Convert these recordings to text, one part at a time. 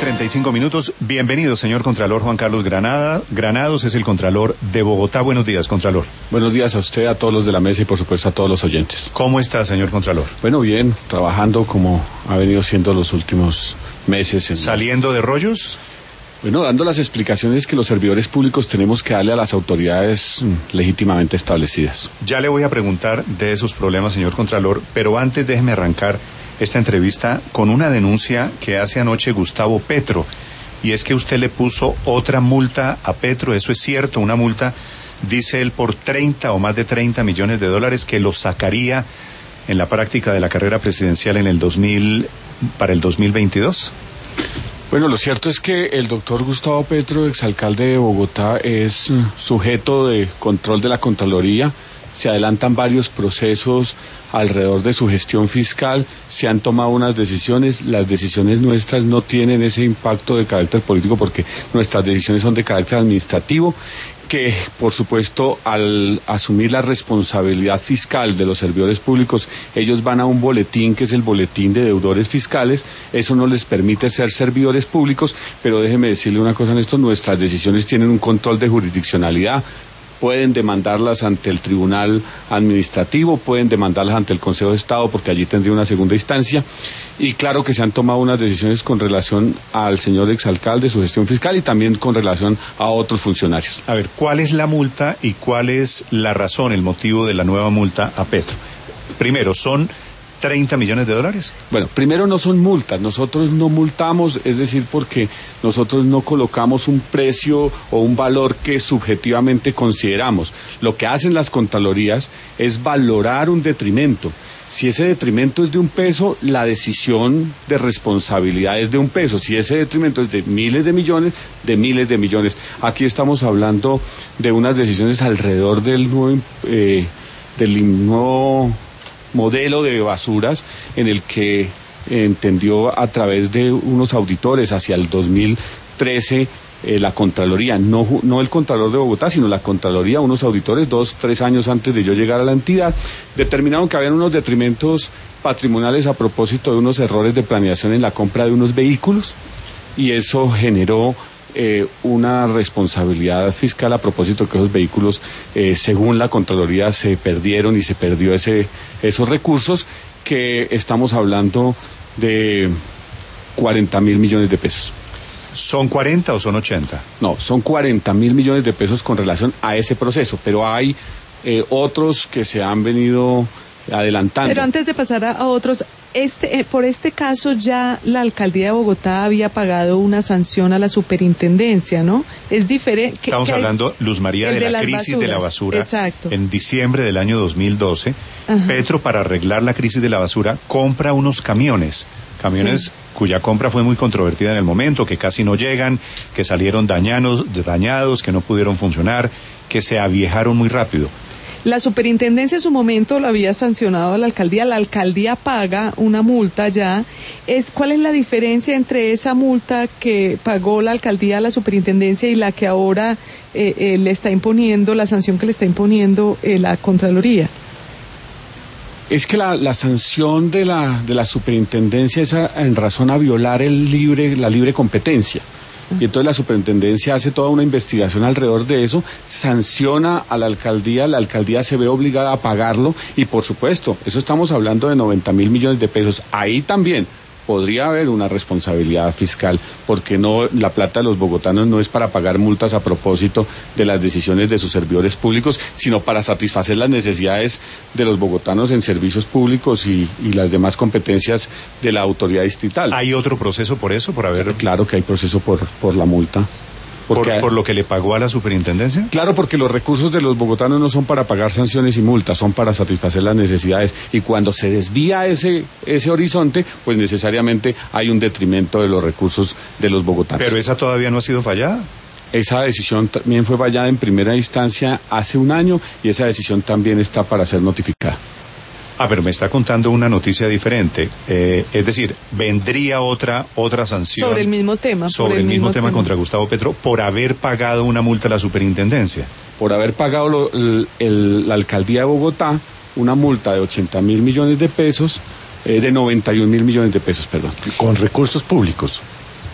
6:35. Bienvenido, señor Contralor Juan Carlos Granados, es el Contralor de Bogotá. Buenos días, Contralor. Buenos días a usted, a todos los de la mesa y por supuesto a todos los oyentes. ¿Cómo está, señor Contralor? Bueno, bien, trabajando como ha venido siendo los últimos meses. ¿Saliendo de rollos? Bueno, dando las explicaciones que los servidores públicos tenemos que darle a las autoridades legítimamente establecidas. Ya le voy a preguntar de esos problemas, señor Contralor, pero antes déjeme arrancar esta entrevista con una denuncia que hace anoche Gustavo Petro, y es que usted le puso otra multa a Petro. Eso es cierto, una multa, dice él, por 30 o más de 30 millones de dólares que lo sacaría en la práctica de la carrera presidencial para el 2022. Bueno, lo cierto es que el doctor Gustavo Petro, exalcalde de Bogotá, es sujeto de control de la Contraloría. Se adelantan varios procesos alrededor de su gestión fiscal, se han tomado unas decisiones, las decisiones nuestras no tienen ese impacto de carácter político porque nuestras decisiones son de carácter administrativo, que por supuesto al asumir la responsabilidad fiscal de los servidores públicos, ellos van a un boletín que es el boletín de deudores fiscales. Eso no les permite ser servidores públicos, pero déjeme decirle una cosa en esto, nuestras decisiones tienen un control de jurisdiccionalidad. Pueden demandarlas ante el Tribunal Administrativo, pueden demandarlas ante el Consejo de Estado, porque allí tendría una segunda instancia. Y claro que se han tomado unas decisiones con relación al señor exalcalde, su gestión fiscal, y también con relación a otros funcionarios. A ver, ¿cuál es la multa y cuál es la razón, el motivo de la nueva multa a Petro? Primero, ¿son 30 millones de dólares? Bueno, primero no son multas, nosotros no multamos, es decir, porque nosotros no colocamos un precio o un valor que subjetivamente consideramos. Lo que hacen las Contralorías es valorar un detrimento. Si ese detrimento es de $1, la decisión de responsabilidad es de $1. Si ese detrimento es de miles de millones, de miles de millones. Aquí estamos hablando de unas decisiones alrededor del nuevo modelo de basuras en el que entendió a través de unos auditores hacia el 2013 la Contraloría, no el Contralor de Bogotá, sino la Contraloría, unos auditores 2-3 años antes de yo llegar a la entidad, determinaron que habían unos detrimentos patrimoniales a propósito de unos errores de planeación en la compra de unos vehículos, y eso generó una responsabilidad fiscal a propósito que esos vehículos, según la Contraloría, se perdieron y se perdió esos recursos, que estamos hablando de 40.000 millones de pesos. ¿Son 40 o son 80? No, son 40.000 millones de pesos con relación a ese proceso, pero hay otros que se han venido adelantando. Pero antes de pasar a otros, por este caso ya la alcaldía de Bogotá había pagado una sanción a la superintendencia, ¿no? Es diferente. Estamos hablando, Luz María, de la crisis basuras, de la basura. Exacto. En diciembre del año 2012, ajá, Petro, para arreglar la crisis de la basura, compra unos camiones sí, cuya compra fue muy controvertida en el momento, que casi no llegan, que salieron dañados, que no pudieron funcionar, que se aviejaron muy rápido. La superintendencia en su momento lo había sancionado a la alcaldía paga una multa ya. ¿Cuál es la diferencia entre esa multa que pagó la alcaldía a la superintendencia y la que ahora le está imponiendo, la sanción que le está imponiendo la Contraloría? Es que la sanción de la superintendencia es en razón a violar la libre competencia. Y entonces la superintendencia hace toda una investigación alrededor de eso, sanciona a la alcaldía se ve obligada a pagarlo, y por supuesto, eso estamos hablando de 90.000 millones de pesos. Ahí también podría haber una responsabilidad fiscal, porque la plata de los bogotanos no es para pagar multas a propósito de las decisiones de sus servidores públicos, sino para satisfacer las necesidades de los bogotanos en servicios públicos y las demás competencias de la autoridad distrital. ¿Hay otro proceso por eso, por haber...? Claro que hay proceso por la multa. ¿Por lo que le pagó a la superintendencia? Claro, porque los recursos de los bogotanos no son para pagar sanciones y multas, son para satisfacer las necesidades, y cuando se desvía ese horizonte, pues necesariamente hay un detrimento de los recursos de los bogotanos. ¿Pero esa todavía no ha sido fallada? Esa decisión también fue fallada en primera instancia hace un año, y esa decisión también está para ser notificada. Pero me está contando una noticia diferente. Es decir, vendría otra sanción. Sobre el mismo tema. Sobre el mismo tema contra Gustavo Petro por haber pagado una multa a la superintendencia. Por haber pagado la alcaldía de Bogotá una multa de 80.000 millones de pesos, de 91.000 millones de pesos, perdón. Con recursos públicos.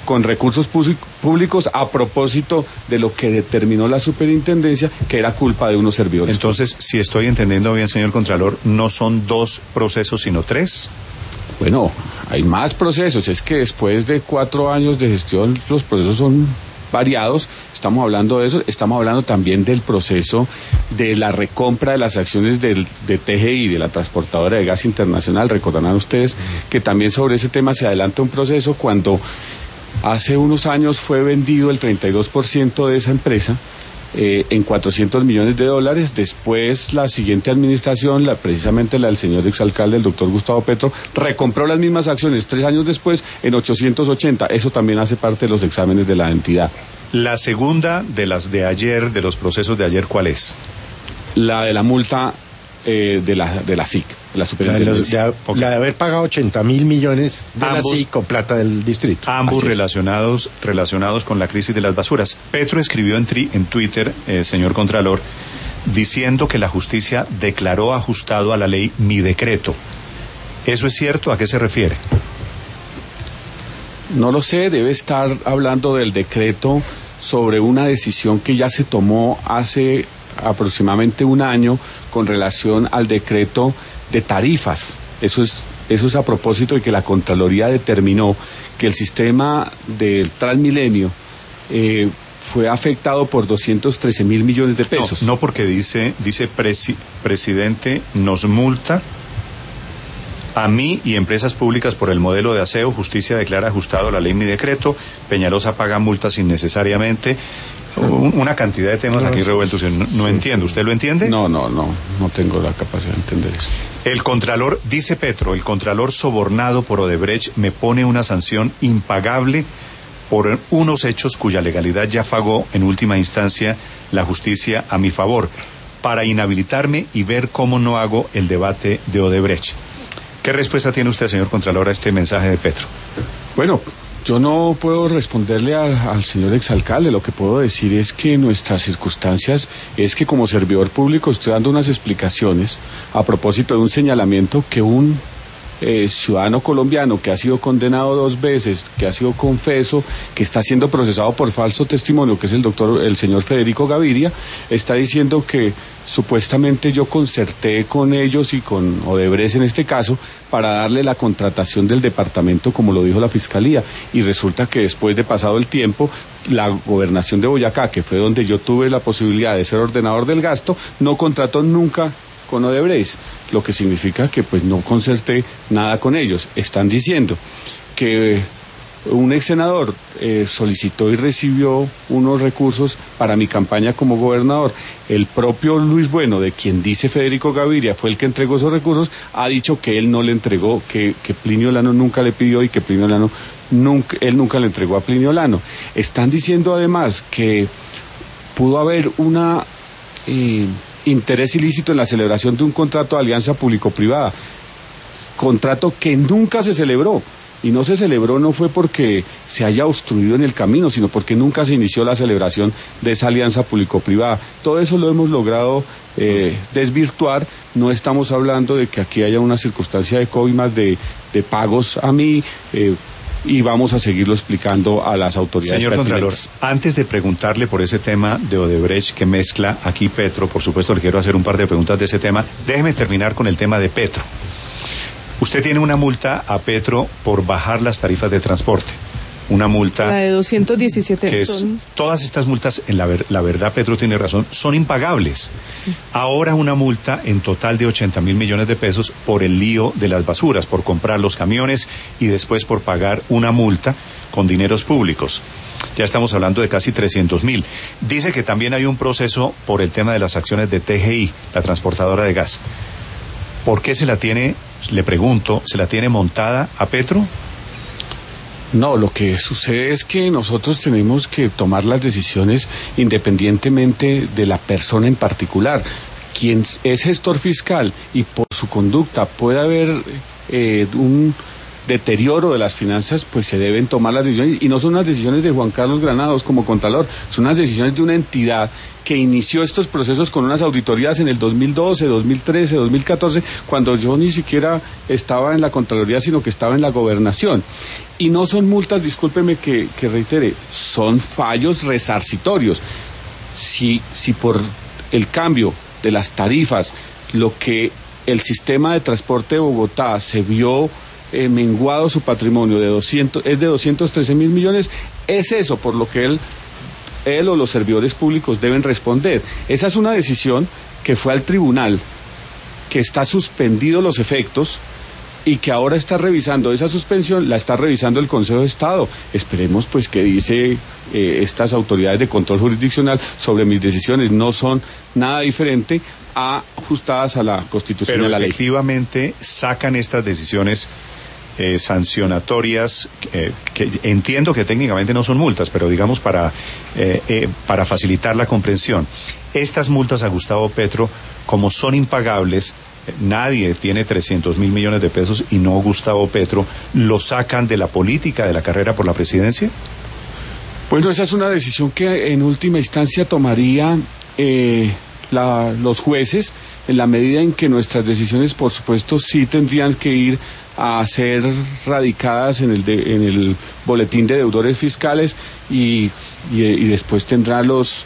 con recursos públicos a propósito de lo que determinó la superintendencia, que era culpa de unos servidores. Entonces, si estoy entendiendo bien, señor Contralor, ¿no son 2 procesos, sino 3? Bueno, hay más procesos. Es que después de 4 años de gestión, los procesos son variados. Estamos hablando de eso. Estamos hablando también del proceso de la recompra de las acciones de TGI, de la transportadora de gas internacional. Recordarán ustedes que también sobre ese tema se adelanta un proceso cuando hace unos años fue vendido el 32% de esa empresa en $400 millones. Después la siguiente administración, precisamente la del señor exalcalde, el doctor Gustavo Petro, recompró las mismas acciones 3 años después en 880. Eso también hace parte de los exámenes de la entidad. La segunda de las de ayer, de los procesos de ayer, ¿cuál es? La de la multa de la SIC, de la superintendencia. La de haber pagado 80.000 millones de la SIC con plata del distrito. Ambos relacionados con la crisis de las basuras. Petro escribió en Twitter, señor Contralor, diciendo que la justicia declaró ajustado a la ley mi decreto. ¿Eso es cierto? ¿A qué se refiere? No lo sé, debe estar hablando del decreto sobre una decisión que ya se tomó hace aproximadamente 1 año con relación al decreto de tarifas. Eso es a propósito de que la Contraloría determinó que el sistema del Transmilenio fue afectado por 213.000 millones de pesos. No, porque dice presidente, nos multa a mí y empresas públicas por el modelo de aseo. Justicia declara ajustado a la ley mi decreto. Peñalosa paga multas innecesariamente. Una cantidad de temas aquí revueltos. No entiendo. ¿Usted lo entiende? No tengo la capacidad de entender eso. El Contralor, dice Petro, el Contralor sobornado por Odebrecht me pone una sanción impagable por unos hechos cuya legalidad ya pagó en última instancia la justicia a mi favor, para inhabilitarme y ver cómo no hago el debate de Odebrecht. ¿Qué respuesta tiene usted, señor Contralor, a este mensaje de Petro? Bueno, yo no puedo responderle al señor exalcalde. Lo que puedo decir es que nuestras circunstancias es que como servidor público estoy dando unas explicaciones a propósito de un señalamiento que un ciudadano colombiano que ha sido condenado 2 veces, que ha sido confeso, que está siendo procesado por falso testimonio, que es el señor Federico Gaviria, está diciendo que supuestamente yo concerté con ellos y con Odebrecht en este caso para darle la contratación del departamento, como lo dijo la Fiscalía, y resulta que después de pasado el tiempo, la gobernación de Boyacá, que fue donde yo tuve la posibilidad de ser ordenador del gasto, no contrató nunca con Odebrecht, lo que significa que pues no concerté nada con ellos. Están diciendo que un ex senador solicitó y recibió unos recursos para mi campaña como gobernador. El propio Luis Bueno, de quien dice Federico Gaviria fue el que entregó esos recursos, ha dicho que él no le entregó, que Plinio Lano nunca le pidió y que Plinio Lano él nunca le entregó a Plinio Lano. Están diciendo además que pudo haber una interés ilícito en la celebración de un contrato de alianza público-privada, contrato que nunca se celebró. Y no se celebró no fue porque se haya obstruido en el camino, sino porque nunca se inició la celebración de esa alianza público-privada. Todo eso lo hemos logrado desvirtuar. No estamos hablando de que aquí haya una circunstancia de coimas de pagos a mí, y vamos a seguirlo explicando a las autoridades. Señor Contralor, antes de preguntarle por ese tema de Odebrecht que mezcla aquí Petro, por supuesto le quiero hacer un par de preguntas de ese tema, déjeme terminar con el tema de Petro. Usted tiene una multa a Petro por bajar las tarifas de transporte. Una multa... La de 217. Que todas estas multas, la verdad, Petro tiene razón, son impagables. Ahora una multa en total de 80.000 millones de pesos por el lío de las basuras, por comprar los camiones y después por pagar una multa con dineros públicos. Ya estamos hablando de casi 300.000. Dice que también hay un proceso por el tema de las acciones de TGI, la transportadora de gas. ¿Por qué se la tiene, le pregunto, se la tiene montada a Petro? No, lo que sucede es que nosotros tenemos que tomar las decisiones independientemente de la persona en particular. Quien es gestor fiscal y por su conducta puede haber deterioro de las finanzas, pues se deben tomar las decisiones, y no son unas decisiones de Juan Carlos Granados como Contralor, son unas decisiones de una entidad que inició estos procesos con unas auditorías en el 2012, 2013, 2014, cuando yo ni siquiera estaba en la Contraloría, sino que estaba en la Gobernación. Y no son multas, discúlpeme que reitere, son fallos resarcitorios. Si por el cambio de las tarifas, lo que el sistema de transporte de Bogotá se vio menguado su patrimonio es de 213 mil millones, es eso por lo que él o los servidores públicos deben responder. Esa es una decisión que fue al tribunal, que está suspendido los efectos y que ahora está revisando esa suspensión, la está revisando el Consejo de Estado. Esperemos pues que dice estas autoridades de control jurisdiccional sobre mis decisiones. No son nada diferente a ajustadas a la Constitución y a la ley. Pero efectivamente sacan estas decisiones sancionatorias, que entiendo que técnicamente no son multas, pero digamos para facilitar la comprensión. Estas multas a Gustavo Petro, como son impagables, nadie tiene 300 mil millones de pesos y no Gustavo Petro, ¿lo sacan de la política, de la carrera por la presidencia? Bueno, esa es una decisión que en última instancia tomaría los jueces, en la medida en que nuestras decisiones, por supuesto, sí tendrían que ir a ser radicadas en el boletín de deudores fiscales y después tendrá los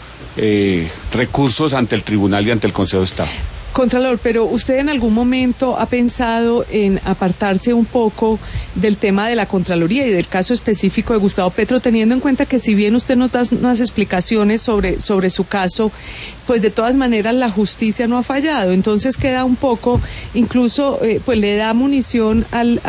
recursos ante el tribunal y ante el Consejo de Estado. Contralor, pero ¿usted en algún momento ha pensado en apartarse un poco del tema de la Contraloría y del caso específico de Gustavo Petro, teniendo en cuenta que si bien usted nos da unas explicaciones sobre su caso, pues de todas maneras la justicia no ha fallado? Entonces queda un poco, incluso pues le da munición al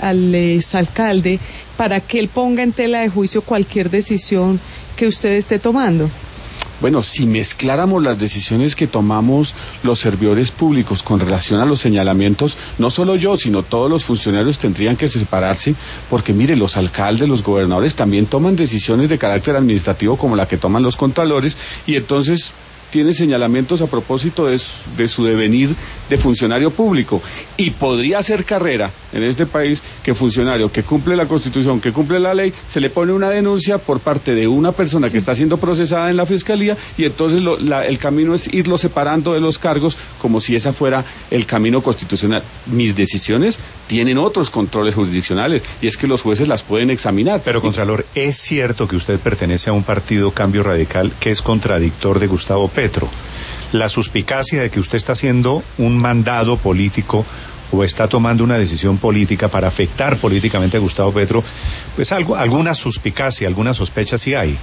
exalcalde para que él ponga en tela de juicio cualquier decisión que usted esté tomando. Bueno, si mezcláramos las decisiones que tomamos los servidores públicos con relación a los señalamientos, no solo yo, sino todos los funcionarios tendrían que separarse, porque mire, los alcaldes, los gobernadores también toman decisiones de carácter administrativo como la que toman los contralores, y entonces tiene señalamientos a propósito de su devenir de funcionario público, y podría hacer carrera en este país que funcionario que cumple la Constitución, que cumple la ley, se le pone una denuncia por parte de una persona que está siendo procesada en la Fiscalía, y entonces el camino es irlo separando de los cargos como si esa fuera el camino constitucional. Mis decisiones tienen otros controles jurisdiccionales, y es que los jueces las pueden examinar. Pero, Contralor, ¿es cierto que usted pertenece a un partido Cambio Radical que es contradictor de Gustavo Petro? La suspicacia de que usted está haciendo un mandado político o está tomando una decisión política para afectar políticamente a Gustavo Petro, pues alguna suspicacia, alguna sospecha sí hay.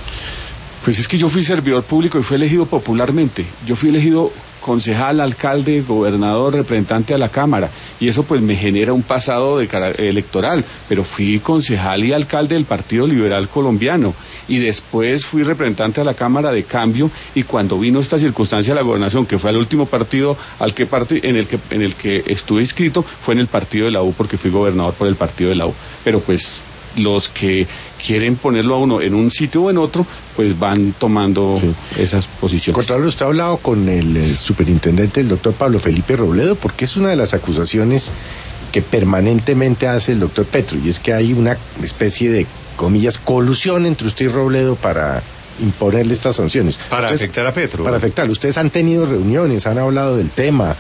Pues es que yo fui servidor público y fui elegido popularmente. Yo fui elegido concejal, alcalde, gobernador, representante a la Cámara, y eso pues me genera un pasado electoral, pero fui concejal y alcalde del Partido Liberal Colombiano, y después fui representante a la Cámara de Cambio, y cuando vino esta circunstancia de la gobernación, que fue el último partido en el que estuve inscrito, fue en el partido de la U, porque fui gobernador por el partido de la U. Pero pues los que quieren ponerlo a uno en un sitio o en otro, pues van tomando esas posiciones. Contralor, ¿usted ha hablado con el superintendente, el doctor Pablo Felipe Robledo? Porque es una de las acusaciones que permanentemente hace el doctor Petro, y es que hay una especie de, comillas, colusión entre usted y Robledo para imponerle estas sanciones. Para afectar a Petro. Para afectarlo. Ustedes han tenido reuniones, han hablado del tema,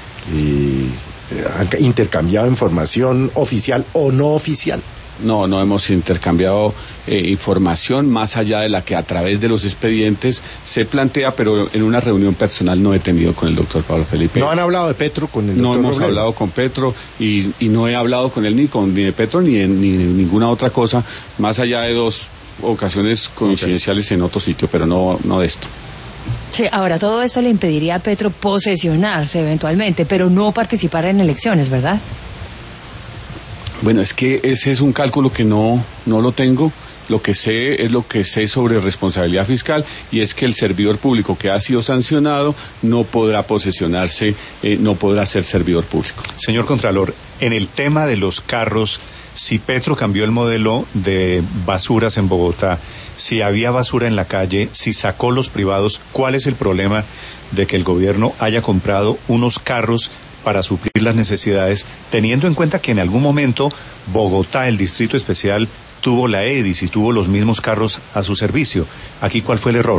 han intercambiado información oficial o no oficial. No hemos intercambiado información más allá de la que a través de los expedientes se plantea, pero en una reunión personal no he tenido con el doctor Pablo Felipe. ¿No han hablado de Petro con el doctor No hemos Robledo? hablado con Petro y no he hablado con él ni de Petro ni de ninguna otra cosa, más allá de 2 ocasiones coincidenciales en otro sitio, pero no de esto. Sí, ahora todo esto le impediría a Petro posesionarse eventualmente, pero no participar en elecciones, ¿verdad? Bueno, es que ese es un cálculo que no lo tengo. Lo que sé es lo que sé sobre responsabilidad fiscal, y es que el servidor público que ha sido sancionado no podrá posesionarse, no podrá ser servidor público. Señor Contralor, en el tema de los carros, si Petro cambió el modelo de basuras en Bogotá, si había basura en la calle, si sacó los privados, ¿cuál es el problema de que el gobierno haya comprado unos carros para suplir las necesidades, teniendo en cuenta que en algún momento Bogotá, el Distrito Especial, tuvo la EDIS y tuvo los mismos carros a su servicio? Aquí, ¿cuál fue el error?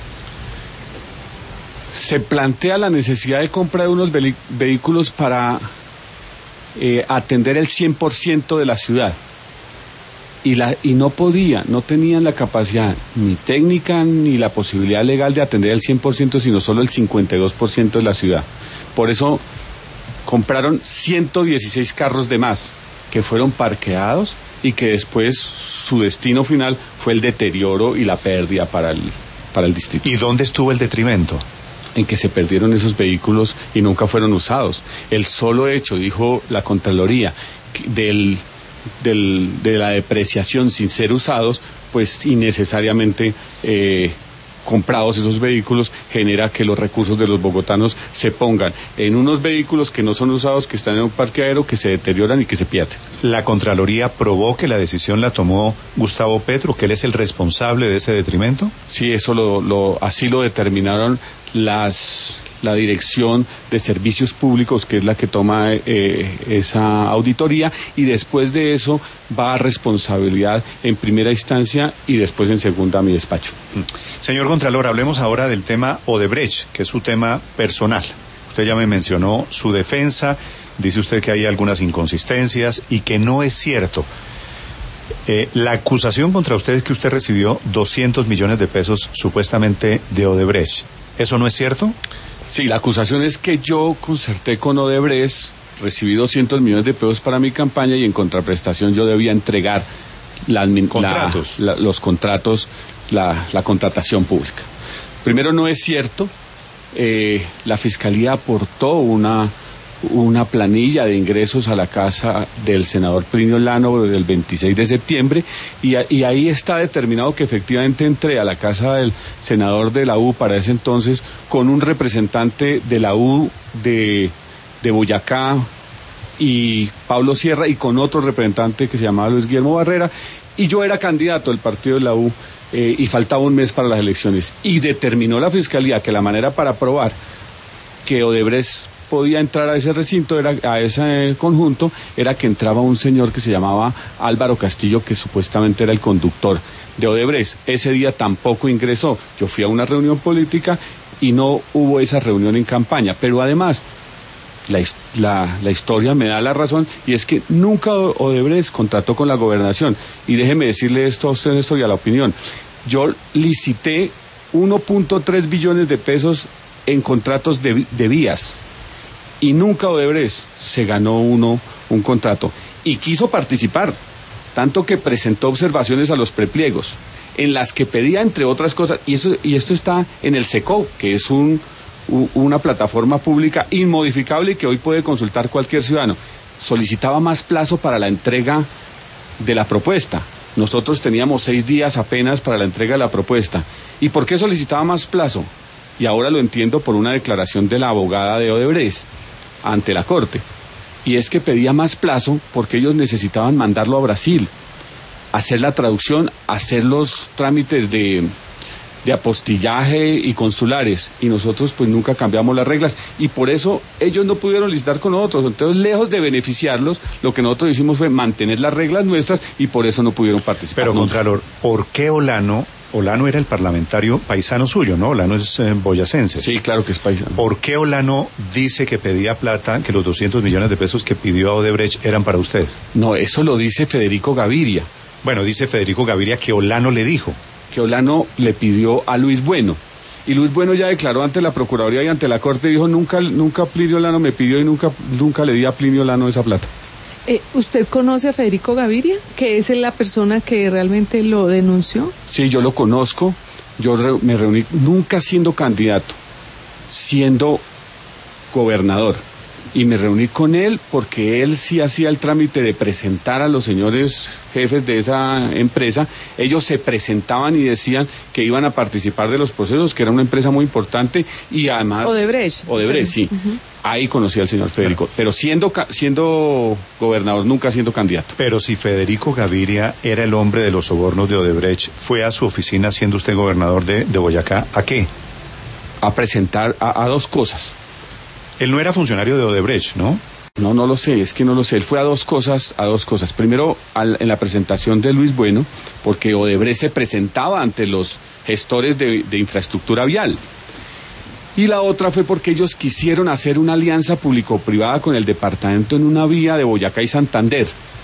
Se plantea la necesidad de compra de unos vehículos para atender el 100% de la ciudad. Y no tenían la capacidad ni técnica ni la posibilidad legal de atender el 100%, sino solo el 52% de la ciudad. Por eso compraron 116 carros de más, que fueron parqueados y que después su destino final fue el deterioro y la pérdida para el distrito. ¿Y dónde estuvo el detrimento? En que se perdieron esos vehículos y nunca fueron usados. El solo hecho, dijo la Contraloría, de la depreciación sin ser usados, pues innecesariamente comprados esos vehículos, genera que los recursos de los bogotanos se pongan en unos vehículos que no son usados, que están en un parqueadero, que se deterioran y que se pierden. ¿La Contraloría probó que la decisión la tomó Gustavo Petro, que él es el responsable de ese detrimento? Sí, eso así lo determinaron la Dirección de Servicios Públicos, que es la que toma esa auditoría, y después de eso va a responsabilidad en primera instancia y después en segunda a mi despacho. Señor Contralor, hablemos ahora del tema Odebrecht, que es su tema personal. Usted ya me mencionó su defensa, dice usted que hay algunas inconsistencias y que no es cierto. La acusación contra usted es que usted recibió 200 millones de pesos supuestamente de Odebrecht. ¿Eso no es cierto? Sí, la acusación es que yo concerté con Odebrecht, recibí 200 millones de pesos para mi campaña y en contraprestación yo debía entregar los contratos, la contratación pública. Primero, no es cierto. La Fiscalía aportó una planilla de ingresos a la casa del senador Plinio Lano del 26 de septiembre y ahí está determinado que efectivamente entré a la casa del senador de la U para ese entonces con un representante de la U de Boyacá y Pablo Sierra y con otro representante que se llamaba Luis Guillermo Barrera, y yo era candidato del partido de la U y faltaba un mes para las elecciones, y determinó la Fiscalía que la manera para probar que Odebrecht podía entrar a ese recinto, a ese conjunto, era que entraba un señor que se llamaba Álvaro Castillo, que supuestamente era el conductor de Odebrecht. Ese día tampoco ingresó. Yo fui a una reunión política y no hubo esa reunión en campaña. Pero además, la historia me da la razón, y es que nunca Odebrecht contrató con la gobernación. Y déjeme decirle esto a usted, Néstor, y a la opinión. Yo licité 1.3 billones de pesos en contratos de vías. Y nunca Odebrecht se ganó un contrato. Y quiso participar, tanto que presentó observaciones a los prepliegos, en las que pedía, entre otras cosas, y esto está en el SECO, que es una plataforma pública inmodificable y que hoy puede consultar cualquier ciudadano. Solicitaba más plazo para la entrega de la propuesta. Nosotros teníamos 6 días apenas para la entrega de la propuesta. ¿Y por qué solicitaba más plazo? Y ahora lo entiendo por una declaración de la abogada de Odebrecht ante la Corte, y es que pedía más plazo porque ellos necesitaban mandarlo a Brasil, hacer la traducción, hacer los trámites de apostillaje y consulares, y nosotros pues nunca cambiamos las reglas, y por eso ellos no pudieron licitar con nosotros. Entonces, lejos de beneficiarlos, lo que nosotros hicimos fue mantener las reglas nuestras, y por eso no pudieron participar. Pero, Contralor, ¿por qué Olano era el parlamentario paisano suyo, ¿no? Olano es boyacense. Sí, claro que es paisano. ¿Por qué Olano dice que pedía plata, que los 200 millones de pesos que pidió a Odebrecht eran para usted? No, eso lo dice Federico Gaviria. Bueno, dice Federico Gaviria que Olano le dijo. Que Olano le pidió a Luis Bueno. Y Luis Bueno ya declaró ante la Procuraduría y ante la Corte, dijo, nunca Plinio Olano me pidió y nunca le di a Plinio Olano esa plata. ¿Usted conoce a Federico Gaviria, que es la persona que realmente lo denunció? Sí, yo lo conozco. Yo me reuní, nunca siendo candidato, siendo gobernador. Y me reuní con él porque él sí hacía el trámite de presentar a los señores jefes de esa empresa. Ellos se presentaban y decían que iban a participar de los procesos, que era una empresa muy importante, y además... Odebrecht, sí. Uh-huh. Ahí conocí al señor Federico, pero siendo gobernador, nunca siendo candidato. Pero si Federico Gaviria era el hombre de los sobornos de Odebrecht, ¿fue a su oficina siendo usted gobernador de Boyacá? ¿A qué? A presentar a 2 cosas. Él no era funcionario de Odebrecht, ¿no? No, no lo sé, es que no lo sé. Él fue a dos cosas. Primero, en la presentación de Luis Bueno, porque Odebrecht se presentaba ante los gestores de infraestructura vial. Y la otra fue porque ellos quisieron hacer una alianza público-privada con el departamento en una vía de Boyacá y Santander.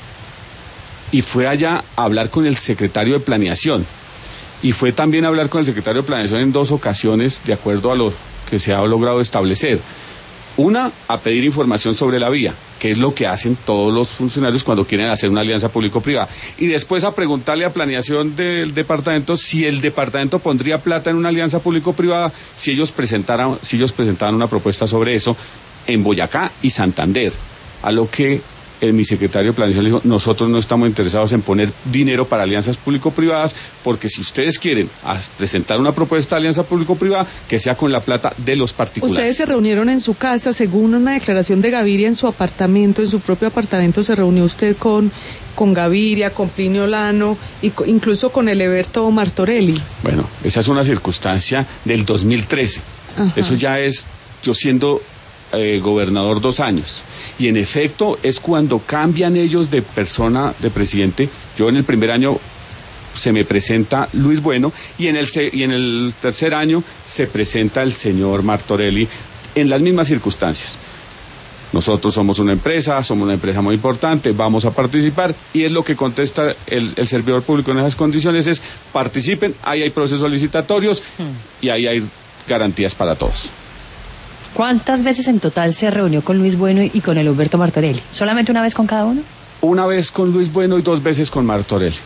Y fue allá a hablar con el secretario de Planeación. Y fue también a hablar con el secretario de Planeación en 2 ocasiones, de acuerdo a lo que se ha logrado establecer. Una, a pedir información sobre la vía, que es lo que hacen todos los funcionarios cuando quieren hacer una alianza público-privada. Y después a preguntarle a Planeación del departamento si el departamento pondría plata en una alianza público-privada si ellos presentaran una propuesta sobre eso en Boyacá y Santander. A lo que mi secretario de Planeación le dijo, nosotros no estamos interesados en poner dinero para alianzas público-privadas, porque si ustedes quieren presentar una propuesta de alianza público-privada, que sea con la plata de los particulares. Ustedes se reunieron en su casa, según una declaración de Gaviria en su apartamento, en su propio apartamento, se reunió usted con Gaviria, con Plinio Lano, incluso con Eleberto Martorelli. Bueno, esa es una circunstancia del 2013. Ajá. Eso ya es, yo siendo gobernador 2 años. Y en efecto es cuando cambian ellos de persona, de presidente. Yo en el primer año se me presenta Luis Bueno y en el tercer año se presenta el señor Martorelli en las mismas circunstancias. Nosotros somos una empresa muy importante, vamos a participar, y es lo que contesta el servidor público en esas condiciones, es participen, ahí hay procesos licitatorios y ahí hay garantías para todos. ¿Cuántas veces en total se reunió con Luis Bueno y con Eleberto Martorelli? ¿Solamente una vez con cada uno? Una vez con Luis Bueno y 2 veces con Martorelli.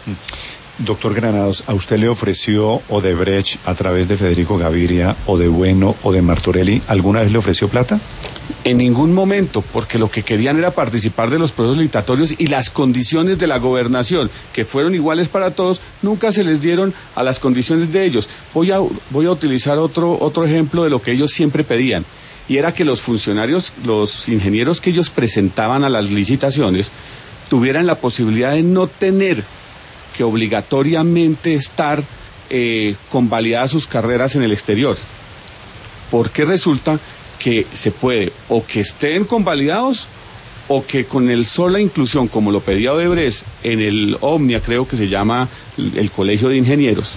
Doctor Granados, ¿a usted le ofreció Odebrecht a través de Federico Gaviria, o de Bueno, o de Martorelli? ¿Alguna vez le ofreció plata? En ningún momento, porque lo que querían era participar de los procesos licitatorios y las condiciones de la gobernación, que fueron iguales para todos, nunca se les dieron a las condiciones de ellos. Voy a utilizar otro ejemplo de lo que ellos siempre pedían, y era que los funcionarios, los ingenieros que ellos presentaban a las licitaciones, tuvieran la posibilidad de no tener que obligatoriamente estar convalidadas sus carreras en el exterior, porque resulta que se puede o que estén convalidados o que con el sola inclusión, como lo pedía Odebrecht en el Omnia, creo que se llama el Colegio de Ingenieros,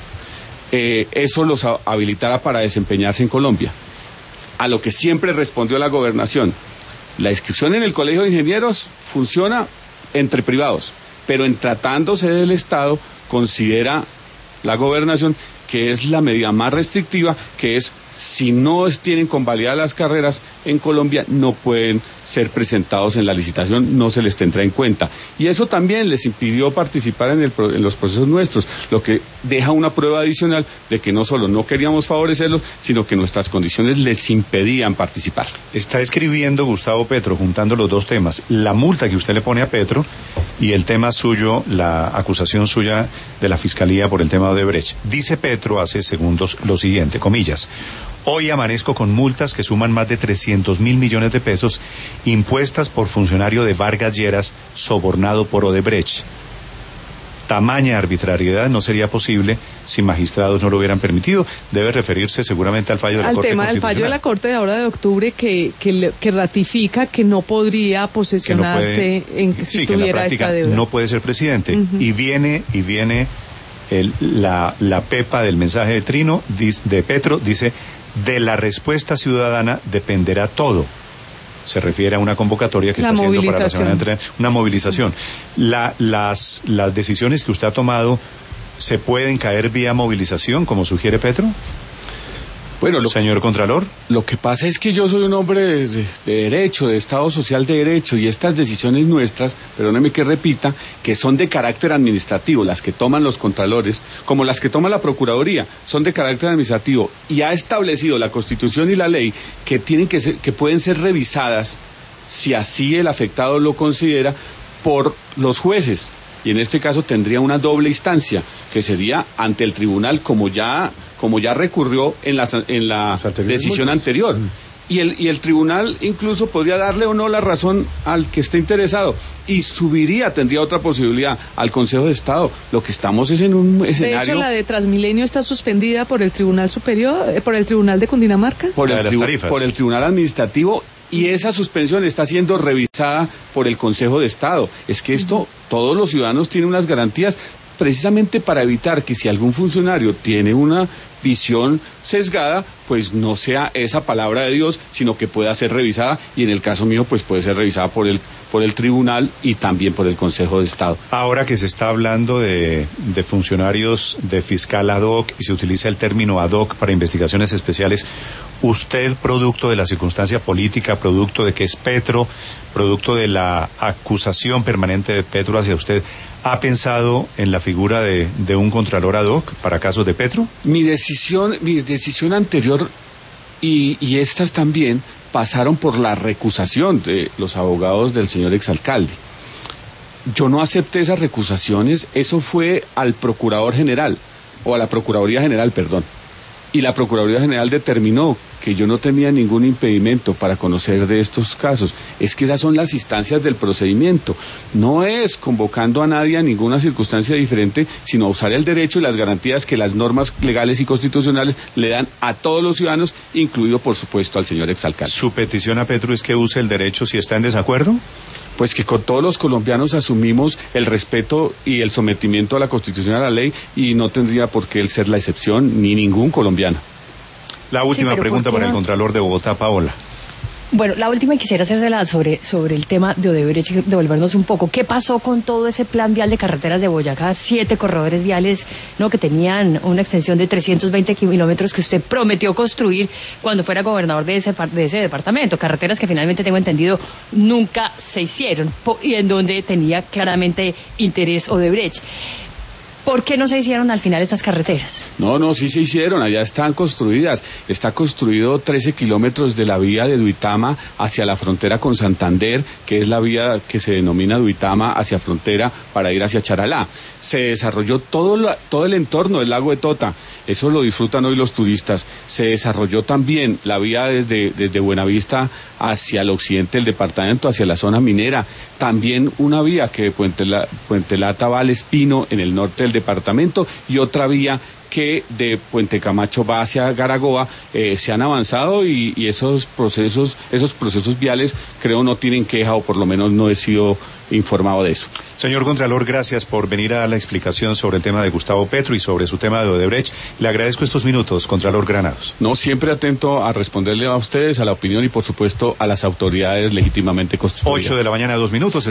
eso los habilitara para desempeñarse en Colombia. A lo que siempre respondió la gobernación: la inscripción en el Colegio de Ingenieros funciona entre privados, pero en tratándose del Estado, considera la gobernación que es la medida más restrictiva, que es si no tienen convalidadas las carreras en Colombia, no pueden ser presentados en la licitación, no se les tendrá en cuenta. Y eso también les impidió participar en los procesos nuestros, lo que deja una prueba adicional de que no solo no queríamos favorecerlos, sino que nuestras condiciones les impedían participar. Está escribiendo Gustavo Petro, juntando los dos temas, la multa que usted le pone a Petro y el tema suyo, la acusación suya de la Fiscalía por el tema de Odebrecht. Dice Petro hace segundos lo siguiente, comillas: hoy amanezco con multas que suman más de 300.000 millones de pesos impuestas por funcionario de Vargas Lleras sobornado por Odebrecht. Tamaña arbitrariedad no sería posible si magistrados no lo hubieran permitido. Debe referirse seguramente al fallo de la Corte Constitucional. Al tema del fallo de la Corte de ahora de octubre que ratifica que no podría posesionarse si tuviera en la práctica esta deuda. No puede ser presidente. Y viene la pepa del mensaje de Petro, dice: de la respuesta ciudadana dependerá todo. Se refiere a una convocatoria que está haciendo para la semana de una movilización. Las decisiones que usted ha tomado, ¿se pueden caer vía movilización, como sugiere Petro? Bueno, señor Contralor. Lo que pasa es que yo soy un hombre de derecho, de Estado social de derecho, y estas decisiones nuestras, perdóneme que repita, que son de carácter administrativo, las que toman los contralores, como las que toma la Procuraduría, son de carácter administrativo, y ha establecido la Constitución y la ley que pueden ser revisadas, si así el afectado lo considera, por los jueces. Y en este caso tendría una doble instancia, que sería ante el tribunal, como ya recurrió en la decisión anterior. y el tribunal incluso podría darle o no la razón al que esté interesado y tendría otra posibilidad al Consejo de Estado. Lo que estamos es en un escenario... De hecho, la de Transmilenio está suspendida por el Tribunal Superior, por el Tribunal de Cundinamarca. Por el Tribunal Administrativo, y esa suspensión está siendo revisada por el Consejo de Estado. Es que esto, todos los ciudadanos tienen unas garantías precisamente para evitar que si algún funcionario tiene una visión sesgada, pues no sea esa palabra de Dios, sino que pueda ser revisada, y en el caso mío, pues puede ser revisada por el tribunal y también por el Consejo de Estado. Ahora que se está hablando de funcionarios de fiscal ad hoc y se utiliza el término ad hoc para investigaciones especiales, usted, producto de la circunstancia política, producto de que es Petro, producto de la acusación permanente de Petro hacia usted, ¿ha pensado en la figura de un contralor ad hoc para casos de Petro? Mi decisión anterior y estas también pasaron por la recusación de los abogados del señor exalcalde. Yo no acepté esas recusaciones, eso fue al Procurador General, o a la Procuraduría General, perdón. Y la Procuraduría General determinó que yo no tenía ningún impedimento para conocer de estos casos. Es que esas son las instancias del procedimiento. No es convocando a nadie a ninguna circunstancia diferente, sino a usar el derecho y las garantías que las normas legales y constitucionales le dan a todos los ciudadanos, incluido, por supuesto, al señor exalcalde. ¿Su petición a Petro es que use el derecho si está en desacuerdo? Pues que con todos los colombianos asumimos el respeto y el sometimiento a la Constitución y a la ley, y no tendría por qué él ser la excepción, ni ningún colombiano. La última pregunta para el Contralor de Bogotá, Paola. Bueno, la última quisiera hacérsela sobre el tema de Odebrecht, devolvernos un poco. ¿Qué pasó con todo ese plan vial de carreteras de Boyacá? 7 corredores viales, ¿no?, que tenían una extensión de 320 kilómetros que usted prometió construir cuando fuera gobernador de ese departamento. Carreteras que finalmente, tengo entendido, nunca se hicieron y en donde tenía claramente interés Odebrecht. ¿Por qué no se hicieron al final estas carreteras? No, sí se hicieron, allá están construidas. Está construido 13 kilómetros de la vía de Duitama hacia la frontera con Santander, que es la vía que se denomina Duitama hacia frontera para ir hacia Charalá. Se desarrolló todo el entorno del lago de Tota, eso lo disfrutan hoy los turistas. Se desarrolló también la vía desde Buenavista hacia el occidente del departamento, hacia la zona minera. También una vía que de Puente Lata va al Espino, en el norte del departamento, y otra vía que de Puente Camacho va hacia Garagoa. Se han avanzado y esos procesos viales creo no tienen queja, o por lo menos no he sido informado de eso. Señor Contralor, gracias por venir a dar la explicación sobre el tema de Gustavo Petro y sobre su tema de Odebrecht. Le agradezco estos minutos, Contralor Granados. No, siempre atento a responderle a ustedes, a la opinión y por supuesto a las autoridades legítimamente constituidas. 8 de la mañana, 2 minutos.